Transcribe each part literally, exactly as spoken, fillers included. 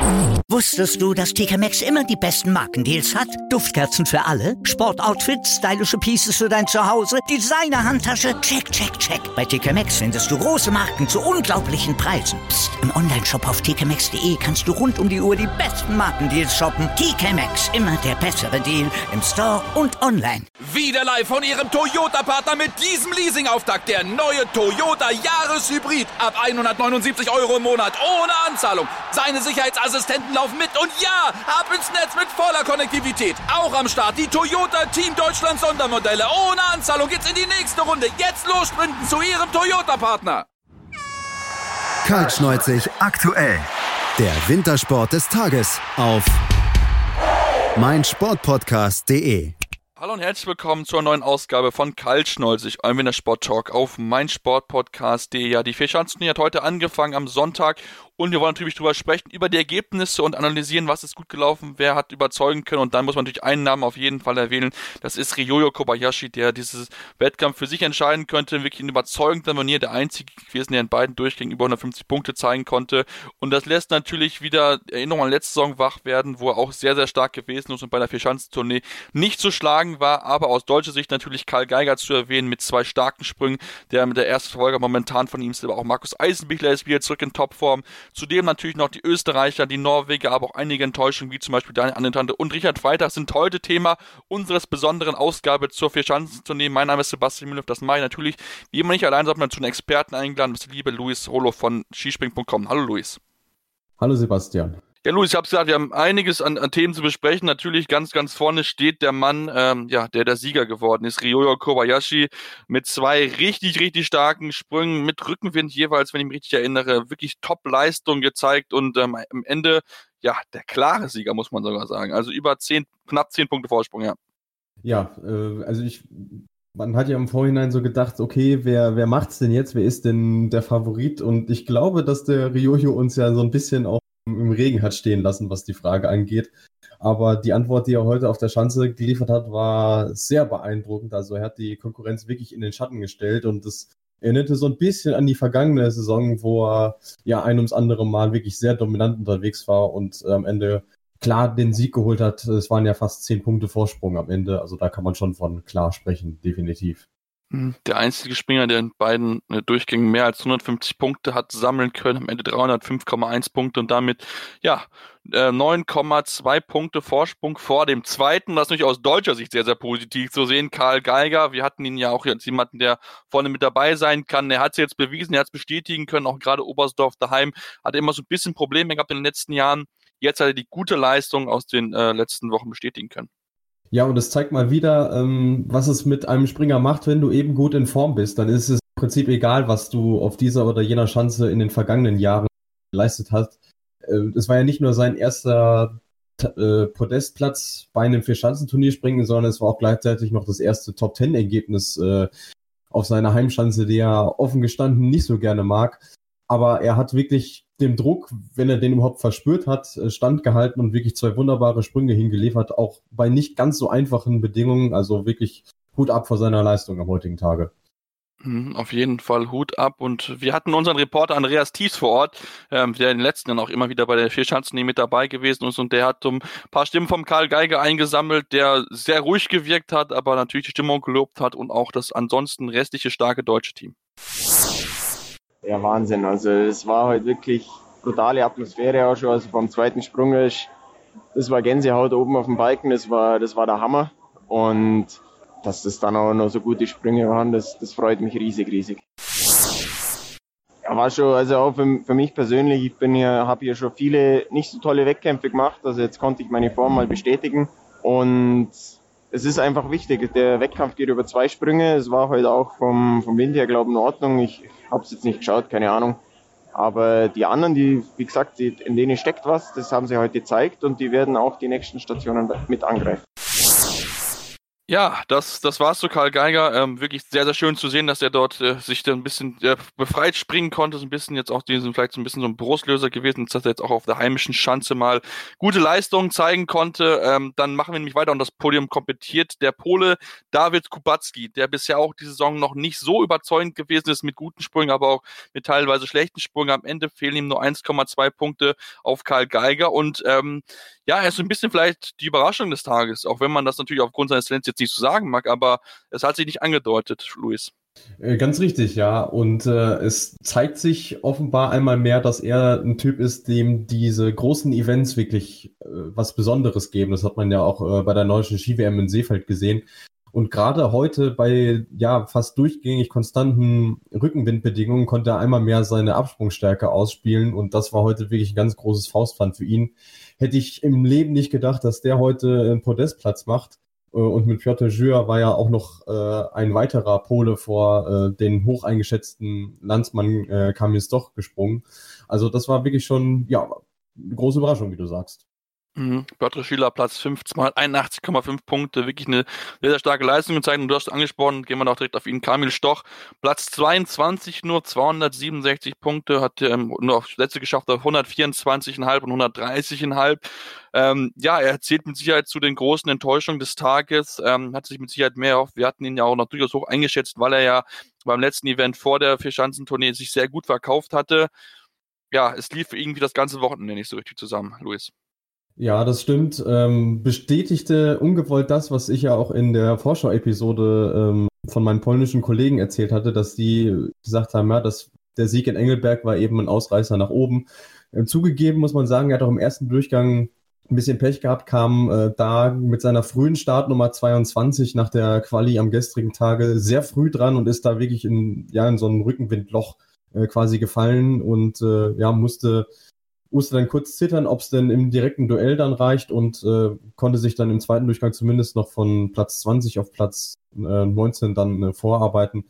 Wusstest du, dass T K Maxx immer die besten Markendeals hat? Duftkerzen für alle, Sportoutfits, stylische Pieces für dein Zuhause, Designer-Handtasche, check, check, check. Bei T K Maxx findest du große Marken zu unglaublichen Preisen. Psst. Im Onlineshop auf t k maxx punkt d e kannst du rund um die Uhr die besten Markendeals shoppen. T K Maxx, immer der bessere Deal im Store und online. Wieder live von Ihrem Toyota-Partner mit diesem Leasing-Auftakt. Der neue Toyota Jahreshybrid. Ab hundertneunundsiebzig Euro im Monat. Ohne Anzahlung. Seine Sicherheitsassistenten laufen mit. Und ja, ab ins Netz mit voller Konnektivität. Auch am Start die Toyota Team Deutschland Sondermodelle. Ohne Anzahlung geht's in die nächste Runde. Jetzt los sprinten zu Ihrem Toyota-Partner. Kaltschneuzig aktuell. Der Wintersport des Tages auf meinsportpodcast punkt de. Hallo und herzlich willkommen zur neuen Ausgabe von Kaltschneuzig, eurem Wintersport-Talk auf meinsportpodcast punkt de. Ja, die Vierschanzentournee hat heute angefangen am Sonntag und wir wollen natürlich darüber sprechen, über die Ergebnisse und analysieren, was ist gut gelaufen, wer hat überzeugen können, und dann muss man natürlich einen Namen auf jeden Fall erwähnen, das ist Ryoyo Kobayashi, der dieses Wettkampf für sich entscheiden könnte, wirklich in überzeugender Manier der einzige gewesen, der in beiden Durchgängen über hundertfünfzig Punkte zeigen konnte, und das lässt natürlich wieder Erinnerungen an letzte Saison wach werden, wo er auch sehr, sehr stark gewesen ist und bei der Vierschanzentournee nicht zu schlagen war, aber aus deutscher Sicht natürlich Karl Geiger zu erwähnen mit zwei starken Sprüngen, der mit der ersten Verfolger momentan von ihm ist, aber auch Markus Eisenbichler ist wieder zurück in Topform. Zudem natürlich noch die Österreicher, die Norweger, aber auch einige Enttäuschungen, wie zum Beispiel Daniel Anetante und Richard Freitag, sind heute Thema unseres besonderen Ausgabe zur Vierschanzentournee. Mein Name ist Sebastian Müller, das mache ich natürlich wie immer nicht allein, sondern zu einem Experten eingeladen, das ist der liebe Luis Rolo von skispring punkt com. Hallo Luis. Hallo Sebastian. Ja, Luis, ich habe gesagt, wir haben einiges an, an Themen zu besprechen. Natürlich ganz, ganz vorne steht der Mann, ähm, ja, der der Sieger geworden ist, Ryoyo Kobayashi, mit zwei richtig, richtig starken Sprüngen, mit Rückenwind jeweils, wenn ich mich richtig erinnere, wirklich Top-Leistung gezeigt und ähm, am Ende, ja, der klare Sieger, muss man sogar sagen. Also über zehn, knapp zehn Punkte Vorsprung, ja. Ja, äh, also ich... Man hat ja im Vorhinein so gedacht, okay, wer, wer macht's denn jetzt? Wer ist denn der Favorit? Und ich glaube, dass der Ryoyo uns ja so ein bisschen auch im Regen hat stehen lassen, was die Frage angeht. Aber die Antwort, die er heute auf der Schanze geliefert hat, war sehr beeindruckend. Also er hat die Konkurrenz wirklich in den Schatten gestellt und das erinnerte so ein bisschen an die vergangene Saison, wo er ja ein ums andere Mal wirklich sehr dominant unterwegs war und äh, am Ende klar den Sieg geholt hat. Es waren ja fast zehn Punkte Vorsprung am Ende. Also da kann man schon von klar sprechen, definitiv. Der einzige Springer, der in beiden Durchgängen mehr als hundertfünfzig Punkte hat sammeln können, am Ende dreihundertfünf Komma eins Punkte und damit, ja, neun Komma zwei Punkte Vorsprung vor dem zweiten, was natürlich aus deutscher Sicht sehr, sehr positiv zu sehen, Karl Geiger. Wir hatten ihn ja auch als jemanden, der vorne mit dabei sein kann. Er hat es jetzt bewiesen, er hat es bestätigen können, auch gerade Oberstdorf daheim hat immer so ein bisschen Probleme gehabt in den letzten Jahren. Jetzt hat er die gute Leistung aus den äh, letzten Wochen bestätigen können. Ja, und es zeigt mal wieder, ähm, was es mit einem Springer macht, wenn du eben gut in Form bist. Dann ist es im Prinzip egal, was du auf dieser oder jener Schanze in den vergangenen Jahren geleistet hast. Äh, es war ja nicht nur sein erster äh, Podestplatz bei einem Vierschanzenturnier springen, sondern es war auch gleichzeitig noch das erste Top-Ten-Ergebnis äh, auf seiner Heimschanze, die er offen gestanden nicht so gerne mag. Aber er hat wirklich dem Druck, wenn er den überhaupt verspürt hat, standgehalten und wirklich zwei wunderbare Sprünge hingeliefert, auch bei nicht ganz so einfachen Bedingungen. Also wirklich Hut ab vor seiner Leistung am heutigen Tage. Auf jeden Fall Hut ab, und wir hatten unseren Reporter Andreas Thies vor Ort, ähm, der in den letzten Jahren auch immer wieder bei der Vierschanzentournee mit dabei gewesen ist, und der hat um ein paar Stimmen vom Karl Geiger eingesammelt, der sehr ruhig gewirkt hat, aber natürlich die Stimmung gelobt hat und auch das ansonsten restliche starke deutsche Team. Ja, Wahnsinn. Also es war halt wirklich brutale Atmosphäre auch schon. Also vom zweiten Sprung, das war Gänsehaut oben auf dem Balken, das war, das war der Hammer. Und dass das dann auch noch so gute Sprünge waren, das, das freut mich riesig, riesig. Ja, war schon, also auch für, für mich persönlich, ich bin ja, habe hier schon viele nicht so tolle Wettkämpfe gemacht. Also jetzt konnte ich meine Form mal bestätigen. Und es ist einfach wichtig, der Wettkampf geht über zwei Sprünge. Es war halt auch vom, vom Wind her, glaube ich, in Ordnung. Ich habe es jetzt nicht geschaut, keine Ahnung. Aber die anderen, die, wie gesagt, die, in denen steckt was, das haben sie heute gezeigt und die werden auch die nächsten Stationen mit angreifen. Ja, das, das war's zu Karl Geiger. Ähm, wirklich sehr, sehr schön zu sehen, dass er dort äh, sich da ein bisschen äh, befreit springen konnte. So ein bisschen jetzt auch diesen, vielleicht so ein bisschen so ein Brustlöser gewesen, dass er jetzt auch auf der heimischen Schanze mal gute Leistungen zeigen konnte. Ähm, dann machen wir nämlich weiter und das Podium komplettiert der Pole Dawid Kubacki, der bisher auch die Saison noch nicht so überzeugend gewesen ist mit guten Sprüngen, aber auch mit teilweise schlechten Sprüngen. Am Ende fehlen ihm nur eins Komma zwei Punkte auf Karl Geiger und ähm, ja, er ist so ein bisschen vielleicht die Überraschung des Tages, auch wenn man das natürlich aufgrund seines Talents jetzt nicht so sagen mag, aber es hat sich nicht angedeutet, Luis. Ganz richtig, ja. Und äh, es zeigt sich offenbar einmal mehr, dass er ein Typ ist, dem diese großen Events wirklich äh, was Besonderes geben. Das hat man ja auch äh, bei der nordischen Ski-W M in Seefeld gesehen. Und gerade heute bei ja fast durchgängig konstanten Rückenwindbedingungen konnte er einmal mehr seine Absprungsstärke ausspielen. Und das war heute wirklich ein ganz großes Faustpfand für ihn. Hätte ich im Leben nicht gedacht, dass der heute einen Podestplatz macht. Und mit Piotr Jura war ja auch noch äh, ein weiterer Pole vor äh, den hoch eingeschätzten Landsmann äh, Kamil Stoch gesprungen. Also das war wirklich schon ja eine große Überraschung, wie du sagst. Mhm. Piotr Schiller, Platz fünf, einundachtzig Komma fünf Punkte, wirklich eine sehr, sehr starke Leistung gezeigt. Und du hast angesprochen, gehen wir noch direkt auf ihn, Kamil Stoch, Platz zweiundzwanzig, nur zweihundertsiebenundsechzig Punkte, hat ähm, nur auf Plätze geschafft auf hundertvierundzwanzig Komma fünf und hundertdreißig Komma fünf. Ähm, ja, er zählt mit Sicherheit zu den großen Enttäuschungen des Tages, ähm, hat sich mit Sicherheit mehr erhofft. Wir hatten ihn ja auch noch durchaus hoch eingeschätzt, weil er ja beim letzten Event vor der Vierschanzentournee sich sehr gut verkauft hatte. Ja, es lief irgendwie das ganze Wochenende nicht so richtig zusammen, Luis. Ja, das stimmt. Ähm, bestätigte ungewollt das, was ich ja auch in der Vorschau-Episode ähm, von meinen polnischen Kollegen erzählt hatte, dass die gesagt haben, ja, dass der Sieg in Engelberg war eben ein Ausreißer nach oben. Ähm, zugegeben muss man sagen, er hat auch im ersten Durchgang ein bisschen Pech gehabt, kam äh, da mit seiner frühen Startnummer zweiundzwanzig nach der Quali am gestrigen Tage sehr früh dran und ist da wirklich in, ja, in so ein Rückenwindloch äh, quasi gefallen und äh, ja, musste musste dann kurz zittern, ob es denn im direkten Duell dann reicht und äh, konnte sich dann im zweiten Durchgang zumindest noch von Platz zwanzig auf Platz äh, neunzehn dann äh, vorarbeiten.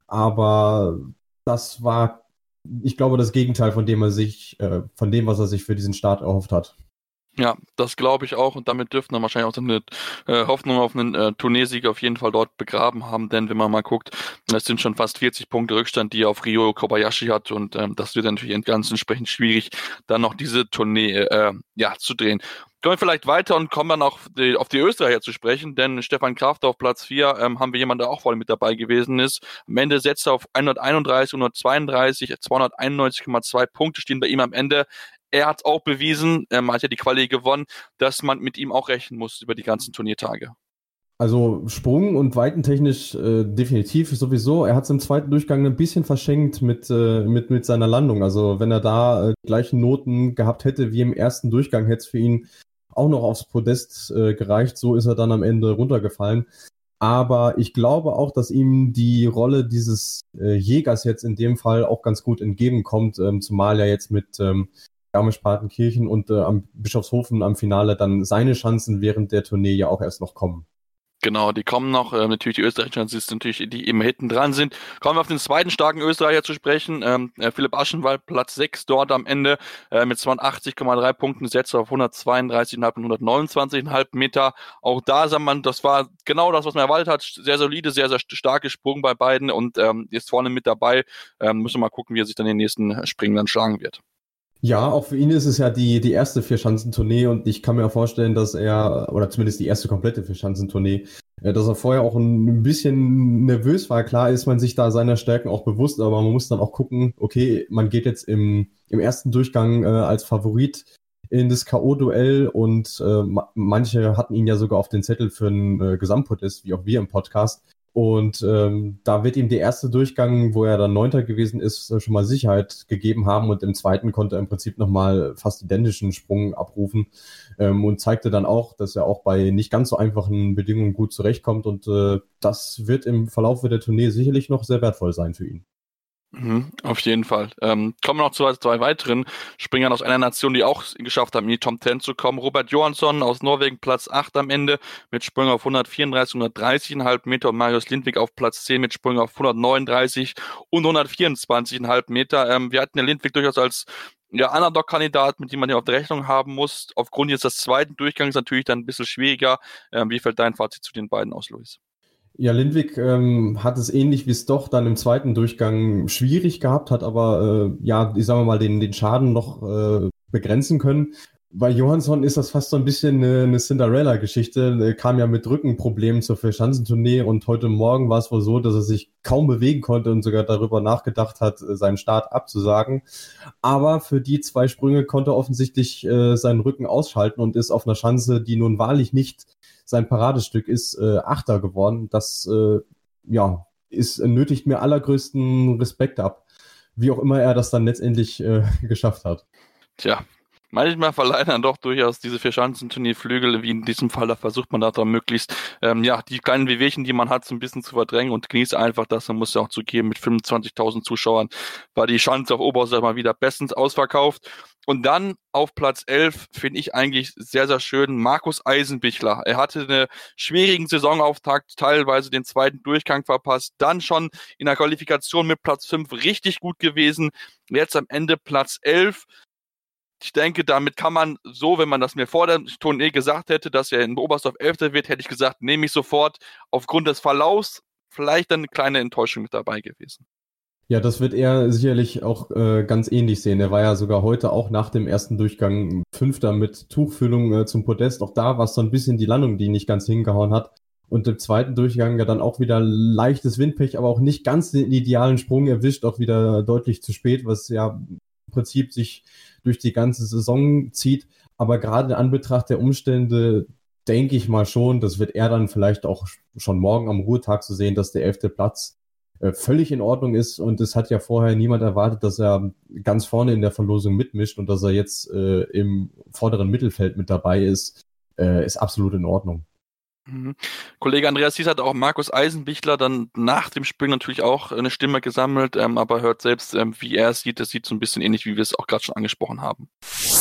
Aber das war, ich glaube, das Gegenteil von dem er sich, äh, von dem, was er sich für diesen Start erhofft hat. Ja, das glaube ich auch und damit dürften wir wahrscheinlich auch so eine äh, Hoffnung auf einen äh, Turniersieg auf jeden Fall dort begraben haben, denn wenn man mal guckt, es sind schon fast vierzig Punkte Rückstand, die er auf Ryo Kobayashi hat und ähm, das wird natürlich ganz entsprechend schwierig, dann noch diese Tournee äh, ja, zu drehen. Kommen wir vielleicht weiter und kommen dann auch die, auf die Österreicher zu sprechen, denn Stefan Kraft auf Platz vier ähm, haben wir jemanden, der auch voll mit dabei gewesen ist. Am Ende setzt er auf hunderteinunddreißig, hundertzweiunddreißig, zweihunderteinundneunzig Komma zwei Punkte stehen bei ihm am Ende. Er hat auch bewiesen, er hat ja die Quali gewonnen, dass man mit ihm auch rechnen muss über die ganzen Turniertage. Also Sprung- und Weitentechnisch äh, definitiv sowieso. Er hat es im zweiten Durchgang ein bisschen verschenkt mit, äh, mit, mit seiner Landung. Also wenn er da äh, die gleichen Noten gehabt hätte wie im ersten Durchgang, hätte es für ihn auch noch aufs Podest äh, gereicht. So ist er dann am Ende runtergefallen. Aber ich glaube auch, dass ihm die Rolle dieses äh, Jägers jetzt in dem Fall auch ganz gut entgegenkommt, ähm, zumal er jetzt mit ähm, Garmisch-Partenkirchen und äh, am Bischofshofen am Finale dann seine Chancen während der Tournee ja auch erst noch kommen. Genau, die kommen noch, äh, natürlich die Österreicher sind natürlich, die eben hinten dran sind. Kommen wir auf den zweiten starken Österreicher zu sprechen, ähm, äh, Philipp Aschenwald, Platz sechs dort am Ende, äh, mit zweiundachtzig Komma drei Punkten, setzt auf hundertzweiunddreißig Komma fünf und hundertneunundzwanzig Komma fünf Meter. Auch da sah man, das war genau das, was man erwartet hat, sehr solide, sehr, sehr starke Sprung bei beiden und ähm, ist vorne mit dabei. Ähm, müssen wir mal gucken, wie er sich dann in den nächsten Springen dann schlagen wird. Ja, auch für ihn ist es ja die, die erste Vierschanzentournee und ich kann mir vorstellen, dass er, oder zumindest die erste komplette Vierschanzentournee, dass er vorher auch ein bisschen nervös war. Klar ist man sich da seiner Stärken auch bewusst, aber man muss dann auch gucken, okay, man geht jetzt im, im ersten Durchgang äh, als Favorit in das K O-Duell und äh, manche hatten ihn ja sogar auf den Zettel für ein äh, Gesamtpodest, wie auch wir im Podcast. Und ähm, da wird ihm der erste Durchgang, wo er dann Neunter gewesen ist, schon mal Sicherheit gegeben haben. Und im zweiten konnte er im Prinzip nochmal fast identischen Sprung abrufen ähm, und zeigte dann auch, dass er auch bei nicht ganz so einfachen Bedingungen gut zurechtkommt. Und äh, das wird im Verlauf der Tournee sicherlich noch sehr wertvoll sein für ihn. Mhm, auf jeden Fall. Ähm, kommen wir noch zu zwei weiteren Springern aus einer Nation, die auch geschafft haben, in die Top Ten zu kommen. Robert Johansson aus Norwegen, Platz acht am Ende, mit Sprüngen auf hundertvierunddreißig, hundertdreißig Komma fünf Meter und Marius Lindwig auf Platz zehn mit Sprüngen auf hundertneununddreißig und hundertvierundzwanzig Komma fünf Meter. Ähm, wir hatten den Lindwig durchaus als ja, Underdog-Kandidat, mit dem man ja auf der Rechnung haben muss. Aufgrund jetzt des zweiten Durchgangs natürlich dann ein bisschen schwieriger. Ähm, wie fällt dein Fazit zu den beiden aus, Luis? Ja, Lindvik ähm, hat es ähnlich wie Stoch dann im zweiten Durchgang schwierig gehabt, hat aber, äh, ja, ich sage mal, den, den Schaden noch äh, begrenzen können. Bei Johansson ist das fast so ein bisschen eine, eine Cinderella-Geschichte. Er kam ja mit Rückenproblemen zur Vierschanzentournee und heute Morgen war es wohl so, dass er sich kaum bewegen konnte und sogar darüber nachgedacht hat, seinen Start abzusagen. Aber für die zwei Sprünge konnte er offensichtlich äh, seinen Rücken ausschalten und ist auf einer Schanze, die nun wahrlich nicht sein Paradestück ist, äh, Achter geworden. Das äh, ja, ist, nötigt mir allergrößten Respekt ab, wie auch immer er das dann letztendlich äh, geschafft hat. Tja. Manchmal verleihen dann doch durchaus diese Vierschanzenturnier-Flügel, wie in diesem Fall, da versucht man da dann möglichst, ähm, ja, die kleinen Wehwehchen, die man hat, so ein bisschen zu verdrängen und genießt einfach das. Man muss ja auch zugeben, mit fünfundzwanzigtausend Zuschauern war die Schanze auf Oberhof mal wieder bestens ausverkauft. Und dann auf Platz elf finde ich eigentlich sehr, sehr schön Markus Eisenbichler. Er hatte einen schwierigen Saisonauftakt, teilweise den zweiten Durchgang verpasst, dann schon in der Qualifikation mit Platz fünf richtig gut gewesen. Jetzt am Ende Platz elf. Ich denke, damit kann man so, wenn man das mir vor der Tournee gesagt hätte, dass er in Oberstdorf Elfter wird, hätte ich gesagt, nehme ich sofort. Aufgrund des Verlaufs vielleicht dann eine kleine Enttäuschung mit dabei gewesen. Ja, das wird er sicherlich auch äh, ganz ähnlich sehen. Er war ja sogar heute auch nach dem ersten Durchgang Fünfter mit Tuchfüllung äh, zum Podest. Auch da war es so ein bisschen die Landung, die nicht ganz hingehauen hat. Und im zweiten Durchgang ja dann auch wieder leichtes Windpech, aber auch nicht ganz den idealen Sprung erwischt, auch wieder deutlich zu spät, was ja im Prinzip sich durch die ganze Saison zieht. Aber gerade in Anbetracht der Umstände denke ich mal schon, das wird er dann vielleicht auch schon morgen am Ruhetag zu sehen, dass der elfte Platz äh, völlig in Ordnung ist. Und es hat ja vorher niemand erwartet, dass er ganz vorne in der Verlosung mitmischt und dass er jetzt äh, im vorderen Mittelfeld mit dabei ist, äh, ist absolut in Ordnung. Mhm. Kollege Andreas Thies hat auch Markus Eisenbichler dann nach dem Spiel natürlich auch eine Stimme gesammelt, ähm, aber hört selbst, ähm, wie er es sieht. Das sieht so ein bisschen ähnlich, wie wir es auch gerade schon angesprochen haben.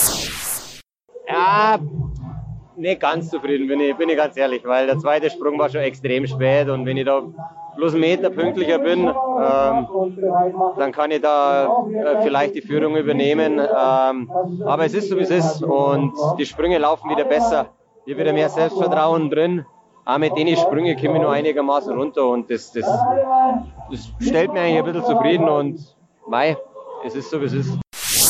Ja, nicht ganz zufrieden, bin ich, bin ich ganz ehrlich, weil der zweite Sprung war schon extrem spät und wenn ich da bloß einen Meter pünktlicher bin, ähm, dann kann ich da äh, vielleicht die Führung übernehmen. Ähm, aber es ist so, wie es ist und die Sprünge laufen wieder besser. Hier wieder mehr Selbstvertrauen drin. Auch mit denen Sprünge komme ich nur einigermaßen runter und das, das, das stellt mir eigentlich ein bisschen zufrieden und mei, es ist so, wie es ist.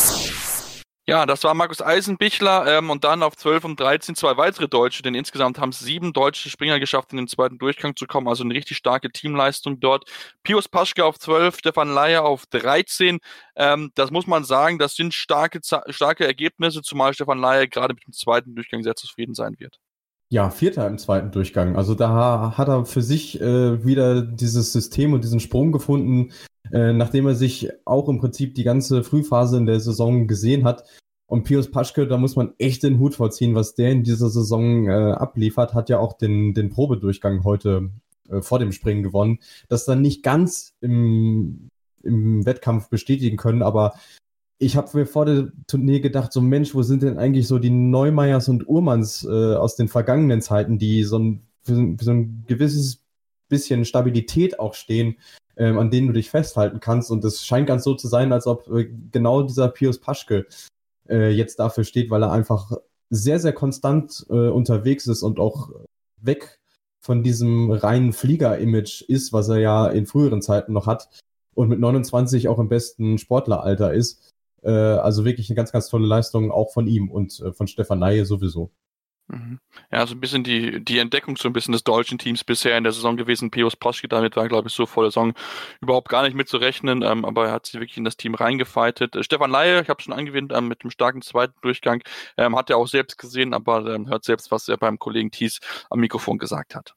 Ja, das war Markus Eisenbichler ähm, und dann auf zwölf und dreizehn zwei weitere Deutsche, denn insgesamt haben es sieben deutsche Springer geschafft, in den zweiten Durchgang zu kommen, also eine richtig starke Teamleistung dort. Pius Paschke auf zwölf, Stefan Laie auf dreizehn, ähm, das muss man sagen, das sind starke, starke Ergebnisse, zumal Stefan Laie gerade mit dem zweiten Durchgang sehr zufrieden sein wird. Ja, Vierter im zweiten Durchgang. Also da hat er für sich äh, wieder dieses System und diesen Sprung gefunden, äh, nachdem er sich auch im Prinzip die ganze Frühphase in der Saison gesehen hat. Und Pius Paschke, da muss man echt den Hut vorziehen, was der in dieser Saison äh, abliefert, hat ja auch den, den Probedurchgang heute äh, vor dem Springen gewonnen. Das dann nicht ganz im, im Wettkampf bestätigen können, aber ich habe mir vor der Tournee gedacht, so Mensch, wo sind denn eigentlich so die Neumeyers und Uhrmanns äh, aus den vergangenen Zeiten, die so ein, für, für so ein gewisses bisschen Stabilität auch stehen, ähm, an denen du dich festhalten kannst. Und es scheint ganz so zu sein, als ob äh, genau dieser Pius Paschke äh, jetzt dafür steht, weil er einfach sehr, sehr konstant äh, unterwegs ist und auch weg von diesem reinen Flieger-Image ist, was er ja in früheren Zeiten noch hat und mit neunundzwanzig auch im besten Sportleralter ist. Also wirklich eine ganz, ganz tolle Leistung auch von ihm und von Stefan Laie sowieso. Ja, so ein bisschen die, die Entdeckung so ein bisschen des deutschen Teams bisher in der Saison gewesen. Pius Paschke, damit war, glaube ich, so vor der Saison überhaupt gar nicht mitzurechnen, ähm, aber er hat sich wirklich in das Team reingefightet. Äh, Stefan Laie, ich habe schon angewähnt, ähm, mit dem starken zweiten Durchgang, ähm, hat er auch selbst gesehen, aber ähm, hört selbst, was er beim Kollegen Thies am Mikrofon gesagt hat.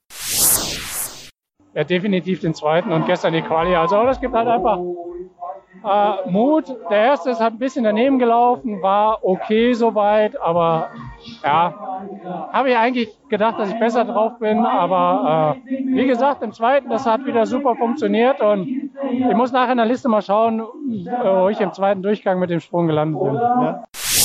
Ja, definitiv den zweiten und gestern die Quali. Also das gibt halt einfach äh, Mut. Der erste ist halt ein bisschen daneben gelaufen, war okay soweit, aber ja, habe ich eigentlich gedacht, dass ich besser drauf bin, aber äh, wie gesagt, im zweiten, das hat wieder super funktioniert und ich muss nachher in der Liste mal schauen, wo ich im zweiten Durchgang mit dem Sprung gelandet bin. Ja.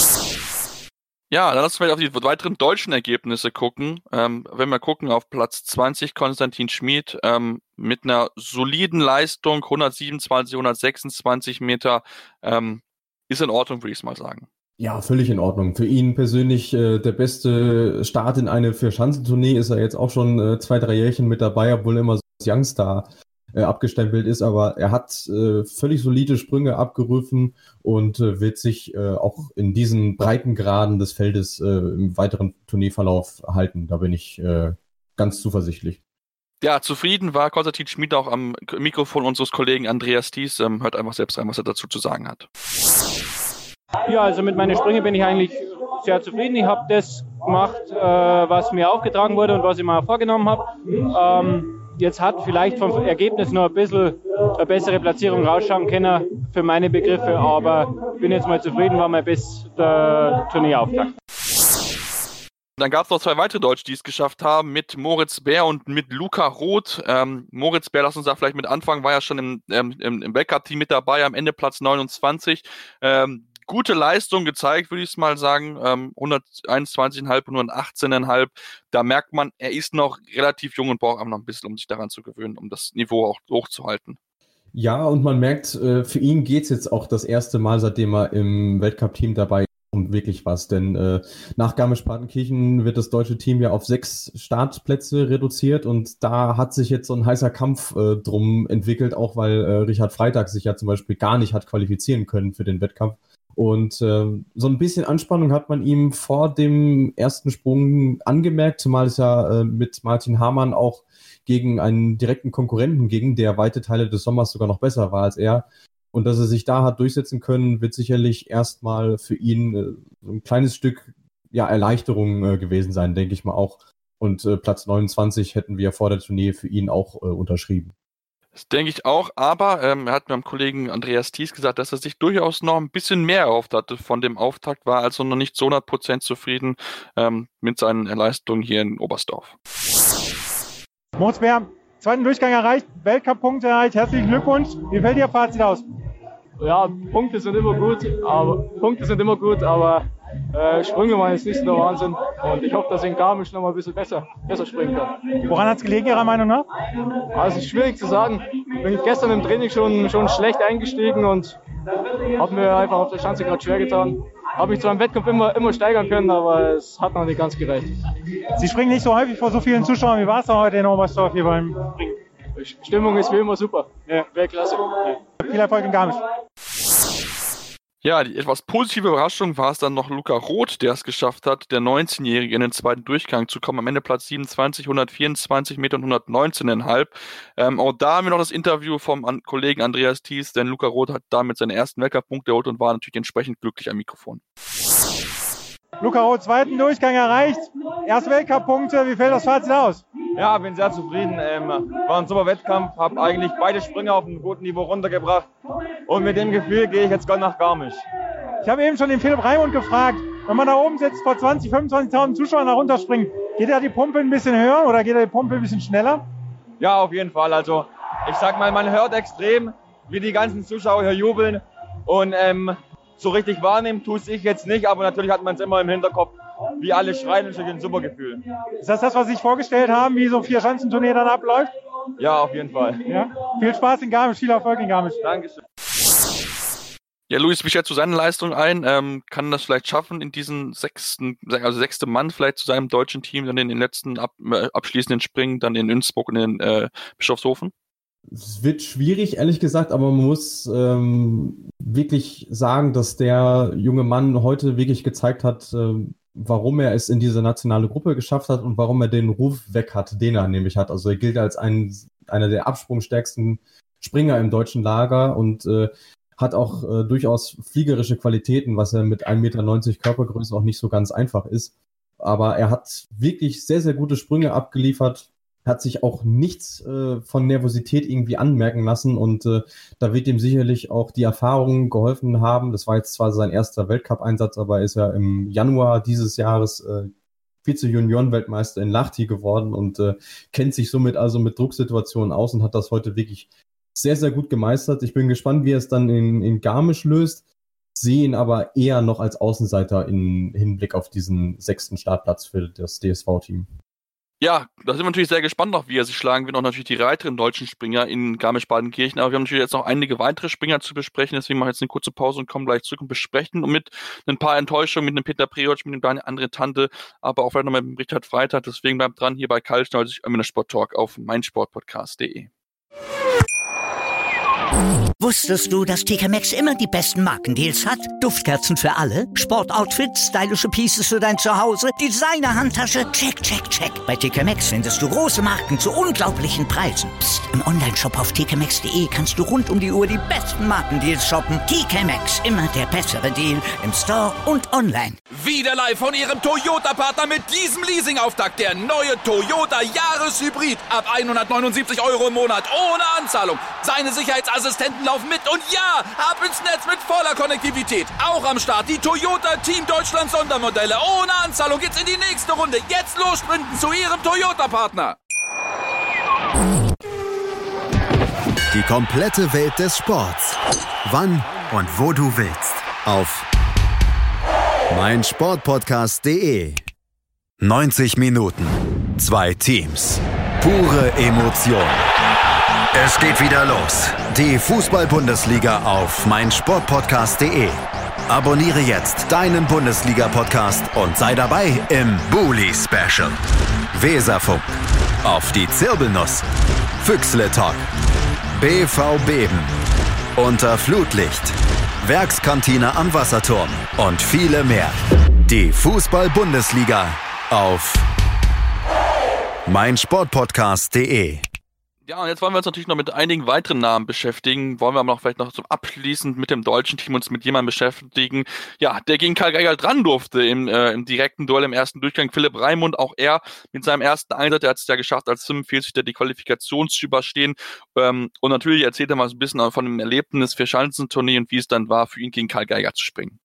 Ja, dann lass uns vielleicht auf die weiteren deutschen Ergebnisse gucken. Ähm, wenn wir gucken auf Platz zwanzig, Konstantin Schmid ähm, mit einer soliden Leistung, hundertsiebenundzwanzig, hundertsechsundzwanzig Meter, ähm, ist in Ordnung, würde ich mal sagen. Ja, völlig in Ordnung. Für ihn persönlich äh, der beste Start in eine Vier-Schanzentournee, ist er jetzt auch schon äh, zwei, drei Jährchen mit dabei, obwohl er immer so als Youngstar äh, abgestempelt ist, aber er hat äh, völlig solide Sprünge abgerufen und äh, wird sich äh, auch in diesen Breitengraden des Feldes äh, im weiteren Tourneeverlauf halten. Da bin ich äh, ganz zuversichtlich. Ja, zufrieden war Konstantin Schmid auch am Mikrofon unseres Kollegen Andreas Thies. Ähm, hört einfach selbst rein, was er dazu zu sagen hat. Ja, also mit meinen Sprüngen bin ich eigentlich sehr zufrieden. Ich habe das gemacht, äh, was mir aufgetragen wurde und was ich mir vorgenommen habe. Ähm, jetzt hat vielleicht vom Ergebnis noch ein bisschen eine bessere Platzierung rausschauen können für meine Begriffe, aber bin jetzt mal zufrieden, war mal bis der Turnierauftakt. Dann gab es noch zwei weitere Deutsche, die es geschafft haben, mit Moritz Bär und mit Luca Roth. Ähm, Moritz Bär, lass uns da vielleicht mit anfangen, war ja schon im, ähm, im, im Weltcup-Team mit dabei, am Ende Platz neunundzwanzig. Ähm, gute Leistung gezeigt, würde ich es mal sagen. Ähm, hunderteinundzwanzig Komma fünf und hundertachtzehn Komma fünf. Da merkt man, er ist noch relativ jung und braucht aber noch ein bisschen, um sich daran zu gewöhnen, um das Niveau auch hochzuhalten. Ja, und man merkt, für ihn geht's jetzt auch das erste Mal, seitdem er im Weltcup-Team dabei ist, um wirklich was. Denn äh, nach Garmisch-Partenkirchen wird das deutsche Team ja auf sechs Startplätze reduziert und da hat sich jetzt so ein heißer Kampf äh, drum entwickelt, auch weil äh, Richard Freitag sich ja zum Beispiel gar nicht hat qualifizieren können für den Wettkampf. Und äh, so ein bisschen Anspannung hat man ihm vor dem ersten Sprung angemerkt, zumal es ja äh, mit Martin Hamann auch gegen einen direkten Konkurrenten ging, der weite Teile des Sommers sogar noch besser war als er. Und dass er sich da hat durchsetzen können, wird sicherlich erstmal für ihn äh, ein kleines Stück ja, Erleichterung äh, gewesen sein, denke ich mal auch. Und äh, Platz neunundzwanzig hätten wir vor der Tournee für ihn auch äh, unterschrieben. Das denke ich auch, aber ähm, er hat meinem Kollegen Andreas Thies gesagt, dass er sich durchaus noch ein bisschen mehr erhofft hatte von dem Auftakt, war also noch nicht zu hundert Prozent zufrieden ähm, mit seinen Leistungen hier in Oberstdorf. Moritz Bär, zweiten Durchgang erreicht, Weltcup-Punkte erreicht, herzlichen Glückwunsch. Wie fällt Ihr Fazit aus? Ja, Punkte sind immer gut, aber Punkte sind immer gut, aber äh, Sprünge waren jetzt nicht so der Wahnsinn und ich hoffe, dass ich in Garmisch noch mal ein bisschen besser, besser springen kann. Woran hat es gelegen, Ihrer Meinung nach? Also, es ist schwierig zu sagen. Bin gestern im Training schon, schon schlecht eingestiegen und habe mir einfach auf der Schanze gerade schwer getan. Habe mich zwar im Wettkampf immer, immer steigern können, aber es hat noch nicht ganz gereicht. Sie springen nicht so häufig vor so vielen Zuschauern. Wie war es heute in Oberstdorf hier beim Springen? Die Stimmung ist wie immer super. Ja, wäre klasse. Ja. Viel Erfolg in Garmisch. Ja, die etwas positive Überraschung war es dann noch Luca Roth, der es geschafft hat, der neunzehnjährige in den zweiten Durchgang zu kommen. Am Ende Platz siebenundzwanzig, hundertvierundzwanzig Meter und hundertneunzehn Komma fünf. Ähm, auch da haben wir noch das Interview vom An- Kollegen Andreas Thies, denn Luca Roth hat damit seine ersten Weltcup-Punkte geholt und war natürlich entsprechend glücklich am Mikrofon. Luca Roth, zweiten Durchgang erreicht, erste Weltcup-Punkte. Wie fällt das Fazit aus? Ja, bin sehr zufrieden. Ähm, war ein super Wettkampf, habe eigentlich beide Sprünge auf einem guten Niveau runtergebracht und mit dem Gefühl gehe ich jetzt gleich nach Garmisch. Ich habe eben schon den Philipp Raimund gefragt, wenn man da oben sitzt, vor zwanzig, fünfundzwanzigtausend Zuschauern da runterspringen, geht da die Pumpe ein bisschen höher oder geht da die Pumpe ein bisschen schneller? Ja, auf jeden Fall. Also ich sag mal, man hört extrem, wie die ganzen Zuschauer hier jubeln und ähm, so richtig wahrnehmen tue ich jetzt nicht, aber natürlich hat man es immer im Hinterkopf, wie alle schreien, und ein super Gefühl. Ist das das, was Sie sich vorgestellt haben, wie so ein Vier-Schanzenturnier dann abläuft? Ja, auf jeden Fall. Ja? Viel Spaß in Garmisch, viel Erfolg in Garmisch. Dankeschön. Ja, Luis, wie schätzt du seine Leistung ein? Ähm, kann das vielleicht schaffen, in diesen sechsten, also sechste Mann vielleicht zu seinem deutschen Team, dann in den letzten ab, äh, abschließenden Springen, dann in Innsbruck und in äh, Bischofshofen? Es wird schwierig, ehrlich gesagt, aber man muss ähm, wirklich sagen, dass der junge Mann heute wirklich gezeigt hat, äh, warum er es in diese nationale Gruppe geschafft hat und warum er den Ruf weg hat, den er nämlich hat. Also er gilt als ein, einer der absprungstärksten Springer im deutschen Lager und äh, hat auch äh, durchaus fliegerische Qualitäten, was er mit ein Meter neunzig Körpergröße auch nicht so ganz einfach ist. Aber er hat wirklich sehr, sehr gute Sprünge abgeliefert, hat sich auch nichts äh, von Nervosität irgendwie anmerken lassen und äh, da wird ihm sicherlich auch die Erfahrung geholfen haben. Das war jetzt zwar sein erster Weltcup-Einsatz, aber er ist ja im Januar dieses Jahres äh, Vize-Junioren-Weltmeister in Lahti geworden und äh, kennt sich somit also mit Drucksituationen aus und hat das heute wirklich sehr, sehr gut gemeistert. Ich bin gespannt, wie er es dann in, in Garmisch löst, sehe ihn aber eher noch als Außenseiter im Hinblick auf diesen sechsten Startplatz für das D S V-Team. Ja, da sind wir natürlich sehr gespannt noch, wie er sich schlagen wird, auch natürlich die weiteren deutschen Springer in Garmisch-Partenkirchen, aber wir haben natürlich jetzt noch einige weitere Springer zu besprechen, deswegen machen wir jetzt eine kurze Pause und kommen gleich zurück und besprechen und mit ein paar Enttäuschungen, mit dem Peter Preoc, mit dem Daniel Andre Tante, aber auch vielleicht noch mit dem Richard Freitag, deswegen bleibt dran hier bei Kaltschnäuzig im Sport Talk auf meinsportpodcast punkt de. Wusstest du, dass T K Maxx immer die besten Markendeals hat? Duftkerzen für alle, Sportoutfits, stylische Pieces für dein Zuhause, Designer-Handtasche, check, check, check. Bei T K Maxx findest du große Marken zu unglaublichen Preisen. Psst. Im Onlineshop auf t k maxx punkt de kannst du rund um die Uhr die besten Markendeals shoppen. T K Maxx, immer der bessere Deal im Store und online. Wieder live von Ihrem Toyota-Partner mit diesem Leasing-Auftakt. Der neue Toyota Jahreshybrid. Ab hundertneunundsiebzig Euro im Monat ohne Anzahlung. Seine Sicherheitsassistenten laufen mit und ja, ab ins Netz mit voller Konnektivität. Auch am Start die Toyota Team Deutschland Sondermodelle. Ohne Anzahlung geht's in die nächste Runde. Jetzt los sprinten zu Ihrem Toyota-Partner. Die komplette Welt des Sports. Wann und wo du willst. Auf meinsportpodcast punkt de. neunzig Minuten. Zwei Teams. Pure Emotion. Es geht wieder los. Die Fußball-Bundesliga auf meinsportpodcast punkt de. Abonniere jetzt deinen Bundesliga-Podcast und sei dabei im Bully-Special. Weserfunk. Auf die Zirbelnuss. Füchsle Talk. B V Beben. Unter Flutlicht. Werkskantine am Wasserturm. Und viele mehr. Die Fußball-Bundesliga auf meinsportpodcast punkt de. Ja, und jetzt wollen wir uns natürlich noch mit einigen weiteren Namen beschäftigen. Wollen wir aber noch vielleicht noch zum Abschließend mit dem deutschen Team uns mit jemandem beschäftigen, ja, der gegen Karl Geiger dran durfte im, äh, im direkten Duell im ersten Durchgang. Philipp Raimund, auch er mit seinem ersten Einsatz, der hat es ja geschafft, als fünfundvierziger die Qualifikation zu überstehen. Ähm, und natürlich erzählt er mal so ein bisschen von dem Erlebnis für Schanzentournee und wie es dann war, für ihn gegen Karl Geiger zu springen.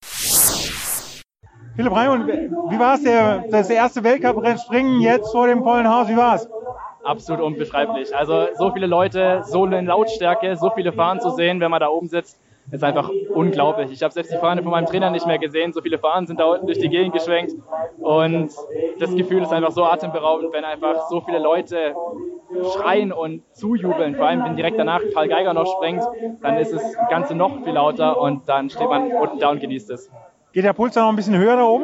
Philipp Raimund, wie war es, der, das erste Weltcuprennen springen jetzt vor dem vollen Haus, wie war es? Absolut unbeschreiblich. Also so viele Leute, so eine Lautstärke, so viele Fahnen zu sehen, wenn man da oben sitzt, ist einfach unglaublich. Ich habe selbst die Fahne von meinem Trainer nicht mehr gesehen. So viele Fahnen sind da unten durch die Gegend geschwenkt. Und das Gefühl ist einfach so atemberaubend, wenn einfach so viele Leute schreien und zujubeln. Vor allem, wenn direkt danach Karl Geiger noch springt, dann ist das Ganze noch viel lauter und dann steht man unten da und genießt es. Geht der Puls da noch ein bisschen höher da oben?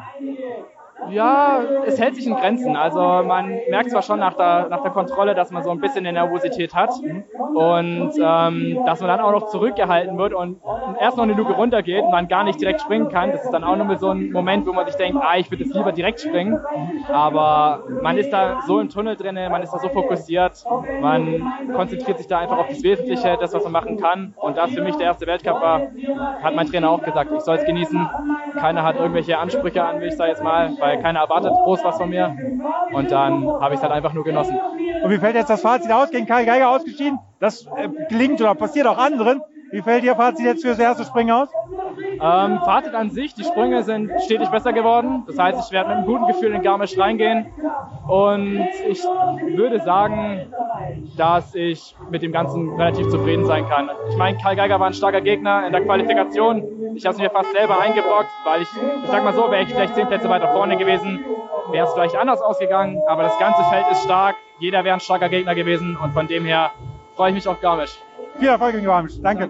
Ja, es hält sich in Grenzen. Also man merkt zwar schon nach der, nach der Kontrolle, dass man so ein bisschen eine Nervosität hat und ähm, dass man dann auch noch zurückgehalten wird und erst noch eine Luke runtergeht und man gar nicht direkt springen kann. Das ist dann auch nochmal so ein Moment, wo man sich denkt, ah, ich würde jetzt lieber direkt springen. Aber man ist da so im Tunnel drin, man ist da so fokussiert, man konzentriert sich da einfach auf das Wesentliche, das, was man machen kann. Und da es für mich der erste Weltcup war, hat mein Trainer auch gesagt, ich soll es genießen. Keiner hat irgendwelche Ansprüche an mich, sag ich jetzt mal, weil keiner erwartet groß was von mir. Und dann habe ich es halt einfach nur genossen. Und wie fällt jetzt das Fazit aus? Gegen Karl Geiger ausgeschieden? Das äh, gelingt oder passiert auch anderen. Wie fällt Ihr Fazit jetzt für das erste Springen aus? Ähm, Fazit an sich, die Sprünge sind stetig besser geworden. Das heißt, ich werde mit einem guten Gefühl in Garmisch reingehen. Und ich würde sagen, dass ich mit dem Ganzen relativ zufrieden sein kann. Ich meine, Karl Geiger war ein starker Gegner in der Qualifikation. Ich habe es mir fast selber eingebrockt, weil ich, ich sag mal so, wäre ich vielleicht zehn Plätze weiter vorne gewesen, wäre es vielleicht anders ausgegangen. Aber das ganze Feld ist stark. Jeder wäre ein starker Gegner gewesen. Und von dem her freue ich mich auf Garmisch. Viel Erfolg in Garmisch. Danke.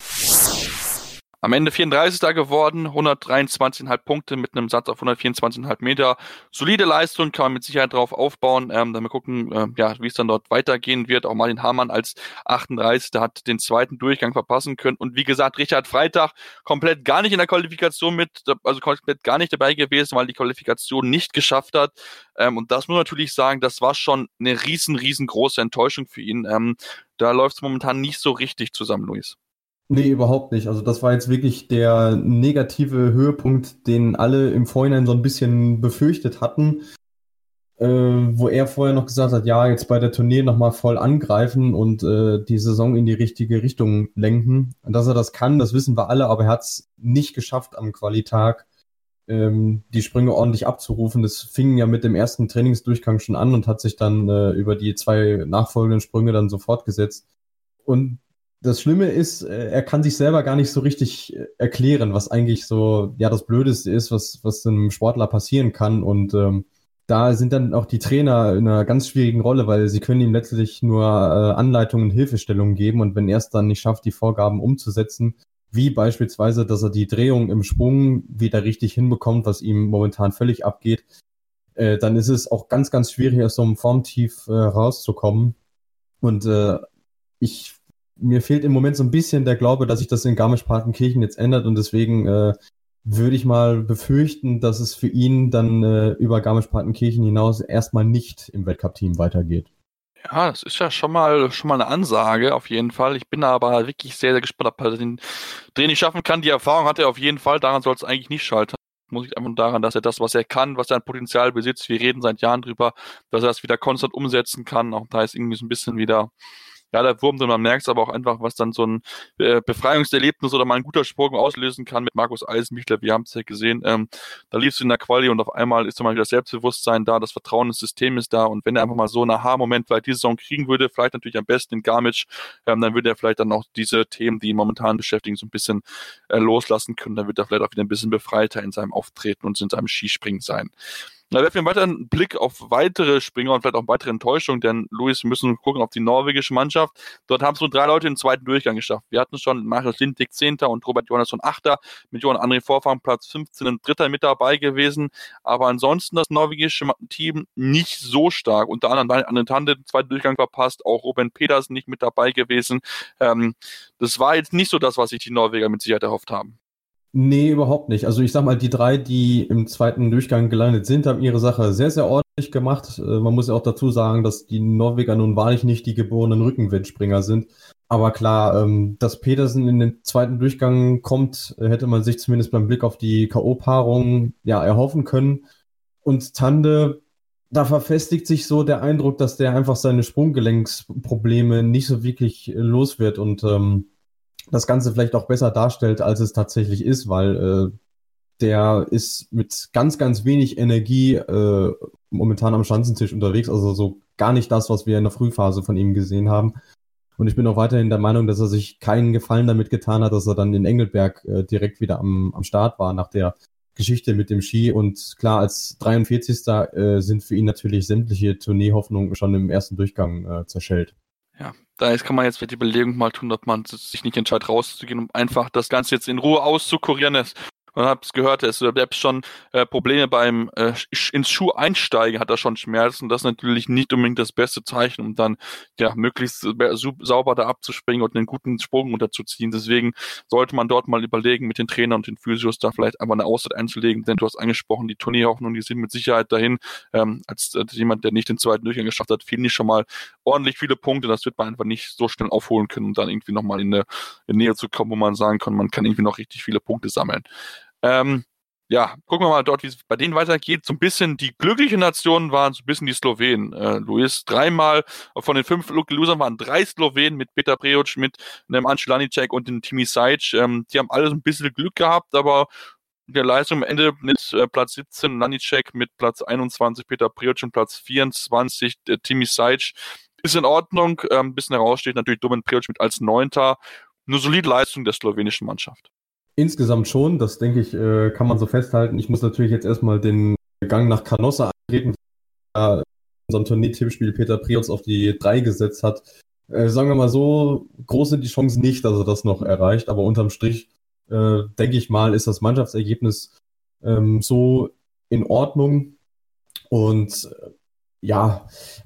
Am Ende vierunddreißigster geworden, hundertdreiundzwanzig Komma fünf Punkte mit einem Satz auf hundertvierundzwanzig Komma fünf Meter. Solide Leistung, kann man mit Sicherheit drauf aufbauen. Ähm, dann mal gucken, äh, ja, wie es dann dort weitergehen wird. Auch Martin Hamann als achtunddreißigster hat den zweiten Durchgang verpassen können. Und wie gesagt, Richard Freitag komplett gar nicht in der Qualifikation mit, also komplett gar nicht dabei gewesen, weil die Qualifikation nicht geschafft hat. Ähm, und das muss man natürlich sagen, das war schon eine riesen, riesengroße Enttäuschung für ihn. Ähm, da läuft es momentan nicht so richtig zusammen, Luis. Nee, überhaupt nicht. Also das war jetzt wirklich der negative Höhepunkt, den alle im Vorhinein so ein bisschen befürchtet hatten, äh, wo er vorher noch gesagt hat, ja, jetzt bei der Tournee nochmal voll angreifen und äh, die Saison in die richtige Richtung lenken. Und dass er das kann, das wissen wir alle, aber er hat es nicht geschafft am Qualitag, ähm, die Sprünge ordentlich abzurufen. Das fing ja mit dem ersten Trainingsdurchgang schon an und hat sich dann äh, über die zwei nachfolgenden Sprünge dann so fortgesetzt. Und das Schlimme ist, er kann sich selber gar nicht so richtig erklären, was eigentlich so ja das Blödeste ist, was was einem Sportler passieren kann. Und ähm, da sind dann auch die Trainer in einer ganz schwierigen Rolle, weil sie können ihm letztlich nur äh, Anleitungen und Hilfestellungen geben und wenn er es dann nicht schafft, die Vorgaben umzusetzen, wie beispielsweise, dass er die Drehung im Sprung wieder richtig hinbekommt, was ihm momentan völlig abgeht, äh, dann ist es auch ganz, ganz schwierig, aus so einem Formtief äh, rauszukommen. Und äh, ich mir fehlt im Moment so ein bisschen der Glaube, dass sich das in Garmisch-Partenkirchen jetzt ändert und deswegen äh, würde ich mal befürchten, dass es für ihn dann äh, über Garmisch-Partenkirchen hinaus erstmal nicht im Weltcup-Team weitergeht. Ja, das ist ja schon mal schon mal eine Ansage, auf jeden Fall. Ich bin aber wirklich sehr, sehr gespannt, ob er den Dreh nicht schaffen kann. Die Erfahrung hat er auf jeden Fall, daran soll es eigentlich nicht scheitern. Muss ich einfach nur daran, dass er das, was er kann, was er an Potenzial besitzt, wir reden seit Jahren drüber, dass er das wieder konstant umsetzen kann. Auch da ist irgendwie so ein bisschen wieder ja, der Wurm, und man merkt es aber auch einfach, was dann so ein äh, Befreiungserlebnis oder mal ein guter Sprung auslösen kann mit Markus Eisenbichler. Wir haben es ja gesehen, ähm, da lief es in der Quali und auf einmal ist dann mal wieder das Selbstbewusstsein da, das Vertrauen ins System ist da und wenn er einfach mal so einen Aha-Moment vielleicht diese Saison kriegen würde, vielleicht natürlich am besten in Garmisch, ähm, dann würde er vielleicht dann auch diese Themen, die ihn momentan beschäftigen, so ein bisschen äh, loslassen können. Dann wird er vielleicht auch wieder ein bisschen befreiter in seinem Auftreten und in seinem Skispringen sein. Da werfen wir einen weiteren Blick auf weitere Springer und vielleicht auch weitere Enttäuschungen, denn Luis, wir müssen gucken auf die norwegische Mannschaft. Dort haben es nur drei Leute im zweiten Durchgang geschafft. Wir hatten schon Marius Lindig Zehnter und Robert Johannesson Achter, mit Johann André Vorfang Platz fünfzehn und Dritter mit dabei gewesen. Aber ansonsten das norwegische Team nicht so stark. Unter anderem Anne Tande den zweiten Durchgang verpasst, auch Robin Pedersen nicht mit dabei gewesen. Ähm, das war jetzt nicht so das, was sich die Norweger mit Sicherheit erhofft haben. Nee, überhaupt nicht. Also ich sag mal, die drei, die im zweiten Durchgang gelandet sind, haben ihre Sache sehr, sehr ordentlich gemacht. Äh, man muss ja auch dazu sagen, dass die Norweger nun wahrlich nicht die geborenen Rückenwindspringer sind. Aber klar, ähm, dass Pedersen in den zweiten Durchgang kommt, hätte man sich zumindest beim Blick auf die K O-Paarung ja erhoffen können. Und Tande, da verfestigt sich so der Eindruck, dass der einfach seine Sprunggelenksprobleme nicht so wirklich los wird und ähm, das Ganze vielleicht auch besser darstellt, als es tatsächlich ist, weil äh, der ist mit ganz, ganz wenig Energie äh, momentan am Schanzentisch unterwegs, also so gar nicht das, was wir in der Frühphase von ihm gesehen haben. Und ich bin auch weiterhin der Meinung, dass er sich keinen Gefallen damit getan hat, dass er dann in Engelberg äh, direkt wieder am, am Start war nach der Geschichte mit dem Ski. Und klar, als dreiundvierzigster Äh, sind für ihn natürlich sämtliche Tourneehoffnungen schon im ersten Durchgang äh, zerschellt. Ja, da kann man jetzt für die Belegung mal tun, ob man sich nicht entscheidet, rauszugehen, um einfach das Ganze jetzt in Ruhe auszukurieren. Man hat es gehört, es gibt schon äh, Probleme beim äh, ins Schuh einsteigen, hat er schon Schmerzen. Das ist natürlich nicht unbedingt das beste Zeichen, um dann ja möglichst sauber da abzuspringen und einen guten Sprung unterzuziehen. Deswegen sollte man dort mal überlegen, mit den Trainern und den Physios da vielleicht einfach eine Auszeit einzulegen, denn du hast angesprochen, die Turnierhoffnungen, die sind mit Sicherheit dahin. Ähm, als, als jemand, der nicht den zweiten Durchgang geschafft hat, fehlen nicht schon mal ordentlich viele Punkte. Das wird man einfach nicht so schnell aufholen können, um dann irgendwie nochmal in eine, in Nähe zu kommen, wo man sagen kann, man kann irgendwie noch richtig viele Punkte sammeln. Ähm, ja, gucken wir mal dort, wie es bei denen weitergeht. So ein bisschen die glückliche Nation waren so ein bisschen die Slowenen. Äh, Luis, dreimal von den fünf Losern waren drei Slowenen mit Petar Prejoc, mit einem Anže Lanicek und dem Timi Sajic. Ähm, die haben alle so ein bisschen Glück gehabt, aber der Leistung am Ende mit äh, Platz siebzehn Lanicek, mit Platz einundzwanzig Petar Prejoc und Platz vierundzwanzig äh, Timi Sajic ist in Ordnung. Ähm, ein bisschen heraussteht natürlich Domen Prejoc mit als Neunter. Eine solide Leistung der slowenischen Mannschaft. Insgesamt schon, das denke ich, äh, kann man so festhalten. Ich muss natürlich jetzt erstmal den Gang nach Canossa antreten, der in unserem Tournee-Tippspiel Petar Prejoc auf die drei gesetzt hat. Äh, sagen wir mal so, groß sind die Chancen nicht, dass er das noch erreicht, aber unterm Strich, äh, denke ich mal, ist das Mannschaftsergebnis ähm, so in Ordnung. Und äh, ja,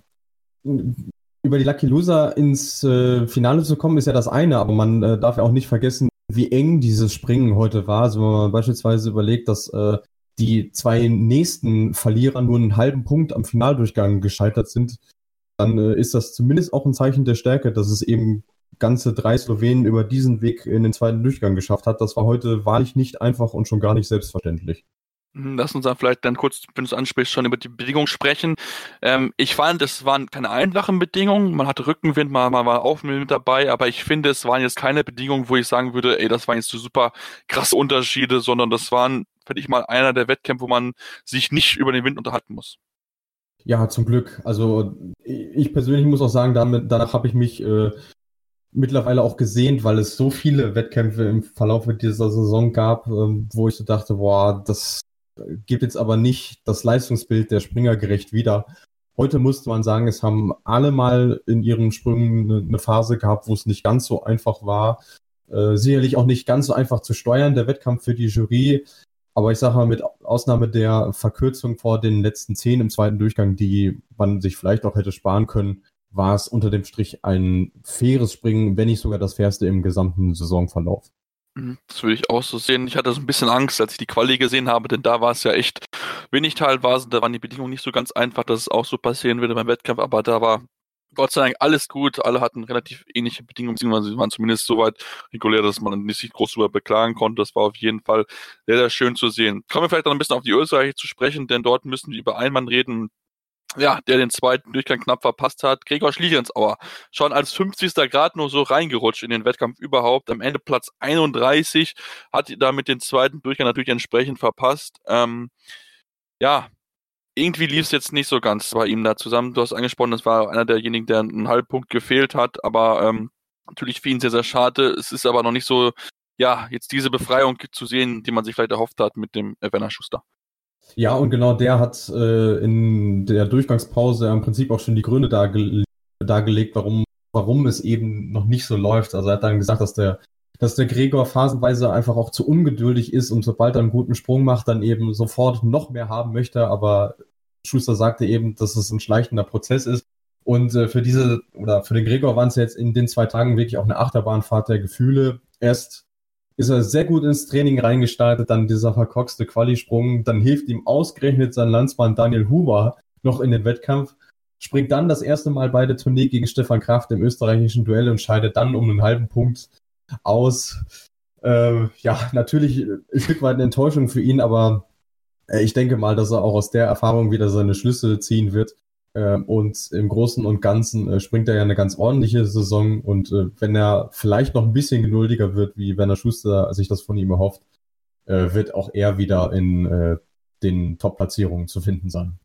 über die Lucky Loser ins äh, Finale zu kommen, ist ja das eine, aber man äh, darf ja auch nicht vergessen, wie eng dieses Springen heute war. Also wenn man beispielsweise überlegt, dass äh, die zwei nächsten Verlierer nur einen halben Punkt am Finaldurchgang gescheitert sind, dann äh, ist das zumindest auch ein Zeichen der Stärke, dass es eben ganze drei Slowenen über diesen Weg in den zweiten Durchgang geschafft hat. Das war heute wahrlich nicht einfach und schon gar nicht selbstverständlich. Lass uns dann vielleicht dann kurz, wenn du es ansprichst, schon über die Bedingungen sprechen. Ähm, ich fand, es waren keine einfachen Bedingungen. Man hatte Rückenwind, man, man war Aufwind mit dabei, aber ich finde, es waren jetzt keine Bedingungen, wo ich sagen würde, ey, das waren jetzt so super krasse Unterschiede, sondern das waren, finde ich mal, einer der Wettkämpfe, wo man sich nicht über den Wind unterhalten muss. Ja, zum Glück. Also ich persönlich muss auch sagen, damit, danach habe ich mich äh, mittlerweile auch gesehnt, weil es so viele Wettkämpfe im Verlauf dieser Saison gab, ähm, wo ich so dachte, boah, das gibt jetzt aber nicht das Leistungsbild der Springer gerecht wieder. Heute musste man sagen, es haben alle mal in ihren Sprüngen eine Phase gehabt, wo es nicht ganz so einfach war. Äh, sicherlich auch nicht ganz so einfach zu steuern, der Wettkampf für die Jury. Aber ich sage mal, mit Ausnahme der Verkürzung vor den letzten zehn im zweiten Durchgang, die man sich vielleicht auch hätte sparen können, war es unter dem Strich ein faires Springen, wenn nicht sogar das fairste im gesamten Saisonverlauf. Das würde ich auch so sehen. Ich hatte so ein bisschen Angst, als ich die Quali gesehen habe, denn da war es ja echt wenig teilweise. Da waren die Bedingungen nicht so ganz einfach, dass es auch so passieren würde beim Wettkampf, aber da war Gott sei Dank alles gut. Alle hatten relativ ähnliche Bedingungen, beziehungsweise sie waren zumindest so weit regulär, dass man nicht sich groß darüber beklagen konnte. Das war auf jeden Fall sehr, sehr schön zu sehen. Kommen wir vielleicht noch ein bisschen auf die Österreicher zu sprechen, denn dort müssen wir über einen Mann reden, ja, der den zweiten Durchgang knapp verpasst hat, Gregor Schlierenzauer. Schon als fünfzigster Grad nur so reingerutscht in den Wettkampf überhaupt. Am Ende Platz einunddreißig, hat damit den zweiten Durchgang natürlich entsprechend verpasst. Ähm, ja, irgendwie lief es jetzt nicht so ganz bei ihm da zusammen. Du hast angesprochen, das war einer derjenigen, der einen halben Punkt gefehlt hat, aber ähm, natürlich für ihn sehr, sehr schade. Es ist aber noch nicht so, ja, jetzt diese Befreiung zu sehen, die man sich vielleicht erhofft hat mit dem äh, Werner Schuster. Ja, und genau der hat äh, in der Durchgangspause im Prinzip auch schon die Gründe darge- dargelegt, warum, warum es eben noch nicht so läuft. Also er hat dann gesagt, dass der, dass der Gregor phasenweise einfach auch zu ungeduldig ist und sobald er einen guten Sprung macht, dann eben sofort noch mehr haben möchte. Aber Schuster sagte eben, dass es ein schleichender Prozess ist. Und äh, für diese, oder für den Gregor waren es jetzt in den zwei Tagen wirklich auch eine Achterbahnfahrt der Gefühle. Erst ist er sehr gut ins Training reingestartet, dann dieser verkorkste Qualisprung, dann hilft ihm ausgerechnet sein Landsmann Daniel Huber noch in den Wettkampf, springt dann das erste Mal bei der Tournee gegen Stefan Kraft im österreichischen Duell und scheidet dann um einen halben Punkt aus. Äh, ja, natürlich ein Stück weit eine Enttäuschung für ihn, aber äh, ich denke mal, dass er auch aus der Erfahrung wieder seine Schlüsse ziehen wird. Und im Großen und Ganzen äh, springt er ja eine ganz ordentliche Saison und äh, wenn er vielleicht noch ein bisschen geduldiger wird, wie Werner Schuster sich das von ihm erhofft, äh, wird auch er wieder in äh, den Top-Platzierungen zu finden sein.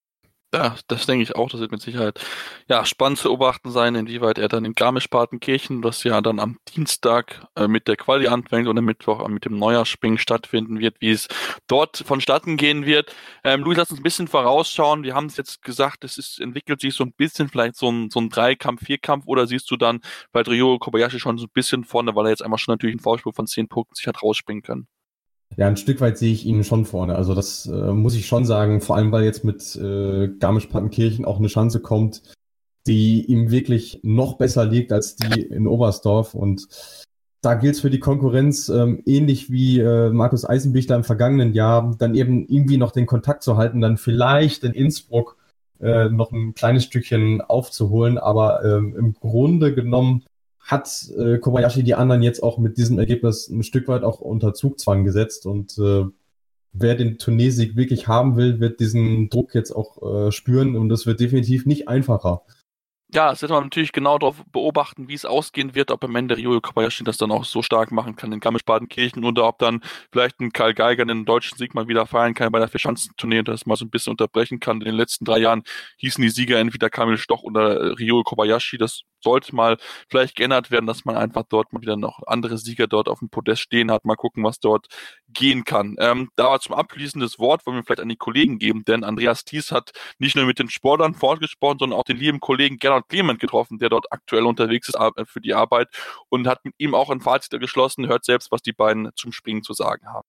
Ja, das denke ich auch. Das wird mit Sicherheit ja spannend zu beobachten sein, inwieweit er dann in Garmisch-Partenkirchen, das ja dann am Dienstag äh, mit der Quali anfängt und am Mittwoch mit dem Neujahrsspringen stattfinden wird, wie es dort vonstatten gehen wird. Ähm, Luis, lass uns ein bisschen vorausschauen. Wir haben es jetzt gesagt, es ist, entwickelt sich so ein bisschen vielleicht so ein, so ein Dreikampf, Vierkampf, oder siehst du dann bei Ryo Kobayashi schon so ein bisschen vorne, weil er jetzt einmal schon natürlich einen Vorsprung von zehn Punkten sich hat rausspringen können? Ja, ein Stück weit sehe ich ihn schon vorne. Also das äh, muss ich schon sagen, vor allem weil jetzt mit äh, Garmisch-Partenkirchen auch eine Chance kommt, die ihm wirklich noch besser liegt als die in Oberstdorf. Und da gilt es für die Konkurrenz, ähm, ähnlich wie äh, Markus Eisenbichler im vergangenen Jahr, dann eben irgendwie noch den Kontakt zu halten, dann vielleicht in Innsbruck äh, noch ein kleines Stückchen aufzuholen. Aber ähm, im Grunde genommen hat äh, Kobayashi die anderen jetzt auch mit diesem Ergebnis ein Stück weit auch unter Zugzwang gesetzt. Und äh, wer den Turniersieg wirklich haben will, wird diesen Druck jetzt auch äh, spüren. Und es wird definitiv nicht einfacher. Ja, es wird man natürlich genau darauf beobachten, wie es ausgehen wird, ob am Ende Ryo Kobayashi das dann auch so stark machen kann in Garmisch-Partenkirchen oder ob dann vielleicht ein Karl Geiger den deutschen Sieg mal wieder feiern kann bei der Vierschanzentournee und das mal so ein bisschen unterbrechen kann. In den letzten drei Jahren hießen die Sieger entweder Kamil Stoch oder Ryo Kobayashi. Das sollte mal vielleicht geändert werden, dass man einfach dort mal wieder noch andere Sieger dort auf dem Podest stehen hat. Mal gucken, was dort gehen kann. Ähm, da war zum abschließendes Wort, wollen wir vielleicht an die Kollegen geben, denn Andreas Thies hat nicht nur mit den Sportlern fortgesprochen, sondern auch den lieben Kollegen Gernot Clement getroffen, der dort aktuell unterwegs ist für die Arbeit und hat mit ihm auch ein Fazit geschlossen. Hört selbst, was die beiden zum Springen zu sagen haben.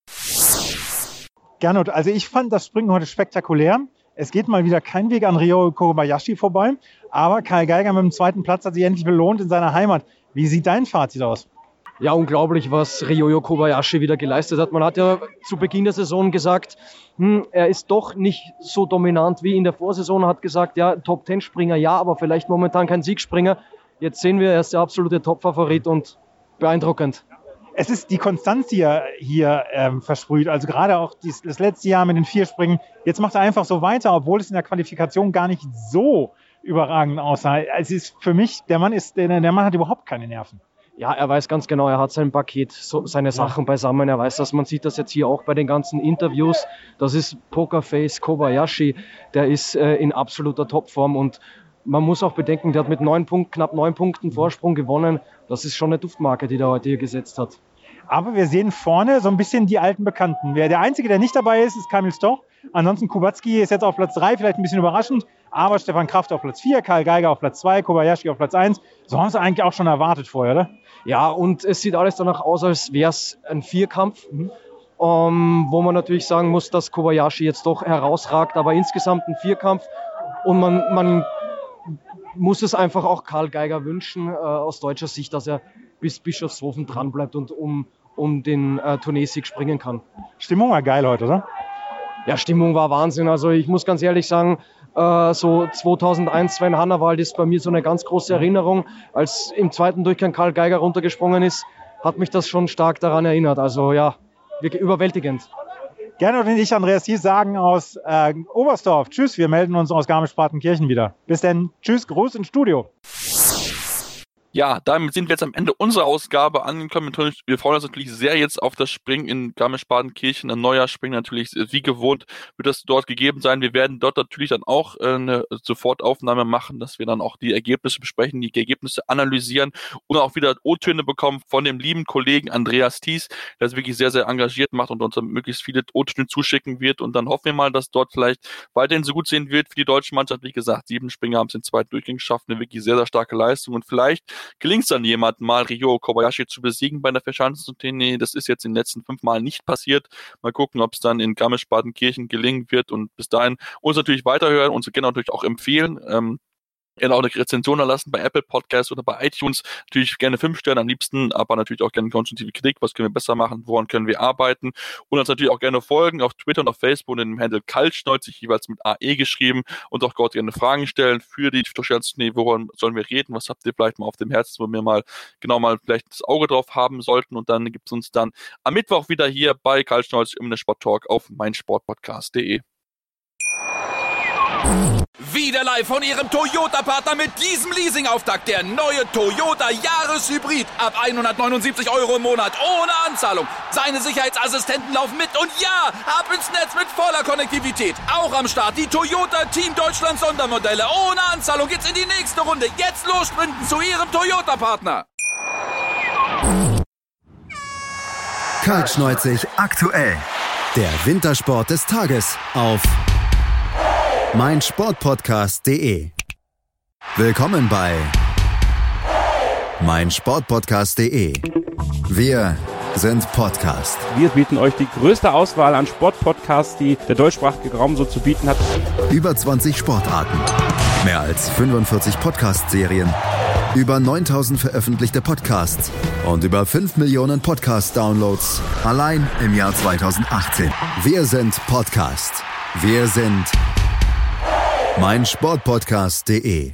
Gernot, also ich fand das Springen heute spektakulär. Es geht mal wieder kein Weg an Ryo Kobayashi vorbei, aber Karl Geiger mit dem zweiten Platz hat sich endlich belohnt in seiner Heimat. Wie sieht dein Fazit aus? Ja, unglaublich, was Ryo Kobayashi wieder geleistet hat. Man hat ja zu Beginn der Saison gesagt, hm, er ist doch nicht so dominant wie in der Vorsaison. Er hat gesagt, ja, Top-Ten-Springer, ja, aber vielleicht momentan kein Siegspringer. Jetzt sehen wir, er ist der absolute Top-Favorit und beeindruckend. Es ist die Konstanz, die er hier ähm, versprüht. Also gerade auch dies, das letzte Jahr mit den vier Springen. Jetzt macht er einfach so weiter, obwohl es in der Qualifikation gar nicht so überragend aussah. Es ist für mich, der Mann ist, der, der Mann hat überhaupt keine Nerven. Ja, er weiß ganz genau, er hat sein Paket, so, seine Sachen ja. beisammen. Er weiß das, man sieht das jetzt hier auch bei den ganzen Interviews. Das ist Pokerface Kobayashi, der ist äh, in absoluter Topform und man muss auch bedenken, der hat mit neun Punkten, knapp neun Punkten Vorsprung gewonnen. Das ist schon eine Duftmarke, die der heute hier gesetzt hat. Aber wir sehen vorne so ein bisschen die alten Bekannten. Wer der Einzige, der nicht dabei ist, ist Kamil Stoch. Ansonsten Kubacki ist jetzt auf Platz drei, vielleicht ein bisschen überraschend. Aber Stefan Kraft auf Platz vier, Karl Geiger auf Platz zwei, Kobayashi auf Platz eins. So haben sie eigentlich auch schon erwartet vorher, oder? Ja, und es sieht alles danach aus, als wäre es ein Vierkampf. Mhm. Um, wo man natürlich sagen muss, dass Kobayashi jetzt doch herausragt, aber insgesamt ein Vierkampf und man, man muss es einfach auch Karl Geiger wünschen, äh, aus deutscher Sicht, dass er bis Bischofshofen dranbleibt und um, um den äh, Turniersieg springen kann. Stimmung war geil heute, oder? Ja, Stimmung war Wahnsinn. Also ich muss ganz ehrlich sagen, äh, so zweitausendeins, Sven Hannawald ist bei mir so eine ganz große Erinnerung. Als im zweiten Durchgang Karl Geiger runtergesprungen ist, hat mich das schon stark daran erinnert. Also ja, wirklich überwältigend. Gernot und ich, Andreas Thies, sagen aus äh, Oberstdorf. Tschüss, wir melden uns aus Garmisch-Partenkirchen wieder. Bis dann. Tschüss, Gruß ins Studio. Ja, damit sind wir jetzt am Ende unserer Ausgabe angekommen. Wir freuen uns natürlich sehr jetzt auf das Springen in Garmisch-Partenkirchen. Ein neuer Springen natürlich, wie gewohnt, wird das dort gegeben sein. Wir werden dort natürlich dann auch eine Sofortaufnahme machen, dass wir dann auch die Ergebnisse besprechen, die Ergebnisse analysieren und auch wieder O-Töne bekommen von dem lieben Kollegen Andreas Thies, der es wirklich sehr, sehr engagiert macht und uns dann möglichst viele O-Töne zuschicken wird. Und dann hoffen wir mal, dass dort vielleicht weiterhin so gut sehen wird für die deutsche Mannschaft. Wie gesagt, sieben Springer haben es in den zweiten Durchgang geschafft, eine wirklich sehr, sehr starke Leistung. Und vielleicht gelingt es dann jemandem mal, Ryo Kobayashi zu besiegen bei der Verschanzentournee. Das ist jetzt in den letzten fünf Mal nicht passiert. Mal gucken, ob es dann in Garmisch-Partenkirchen gelingen wird und bis dahin uns natürlich weiterhören, uns gerne natürlich auch empfehlen. Ähm, Gerne auch eine Rezension erlassen bei Apple Podcasts oder bei iTunes. Natürlich gerne fünf Sterne am liebsten, aber natürlich auch gerne konstruktive Kritik. Was können wir besser machen? Woran können wir arbeiten? Und uns natürlich auch gerne folgen auf Twitter und auf Facebook unter dem Handle Kaltschneuzig, jeweils mit A E geschrieben. Und auch dort gerne Fragen stellen für die Verschanzentournee. Woran sollen wir reden? Was habt ihr vielleicht mal auf dem Herzen, wo wir mal genau mal vielleicht das Auge drauf haben sollten? Und dann gibt es uns dann am Mittwoch wieder hier bei Kaltschneuzig im Sport Talk auf meinsportpodcast punkt de. Wieder live von Ihrem Toyota-Partner mit diesem Leasing-Auftakt. Der neue Toyota Jahreshybrid. Ab hundertneunundsiebzig Euro im Monat. Ohne Anzahlung. Seine Sicherheitsassistenten laufen mit. Und ja, ab ins Netz mit voller Konnektivität. Auch am Start die Toyota Team Deutschland Sondermodelle. Ohne Anzahlung geht's in die nächste Runde. Jetzt los sprinten zu Ihrem Toyota-Partner. Kaltschneuzig aktuell. Der Wintersport des Tages auf meinsportpodcast punkt de. Willkommen bei meinsportpodcast punkt de. Wir sind Podcast. Wir bieten euch die größte Auswahl an Sportpodcasts, die der deutschsprachige Raum so zu bieten hat. Über zwanzig Sportarten, mehr als fünfundvierzig Podcast-Serien, über neuntausend veröffentlichte Podcasts und über fünf Millionen Podcast-Downloads allein im Jahr zweitausendachtzehn. Wir sind Podcast. Wir sind meinsportpodcast punkt de.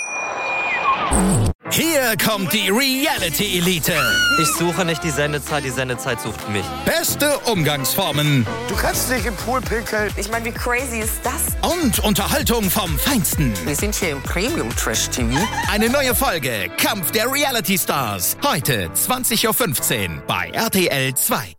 Hier kommt die Reality Elite. Ich suche nicht die Sendezeit, die Sendezeit sucht mich. Beste Umgangsformen. Du kannst nicht im Pool pinkeln. Ich meine, wie crazy ist das? Und Unterhaltung vom Feinsten. Wir sind hier im Premium Trash T V. Eine neue Folge Kampf der Reality Stars. Heute zwanzig Uhr fünfzehn bei R T L zwei.